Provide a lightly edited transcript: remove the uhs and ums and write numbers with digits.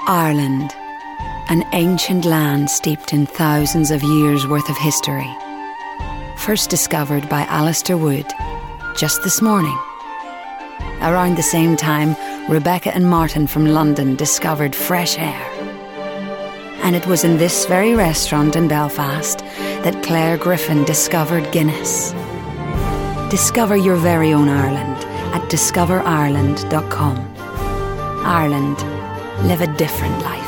Ireland, an ancient land steeped in thousands of years' worth of history. First discovered by Alistair Wood, just this morning. Around the same time, Rebecca and Martin from London discovered fresh air. And it was in this very restaurant in Belfast that Claire Griffin discovered Guinness. Discover your very own Ireland at discoverireland.com. Ireland, live a different life.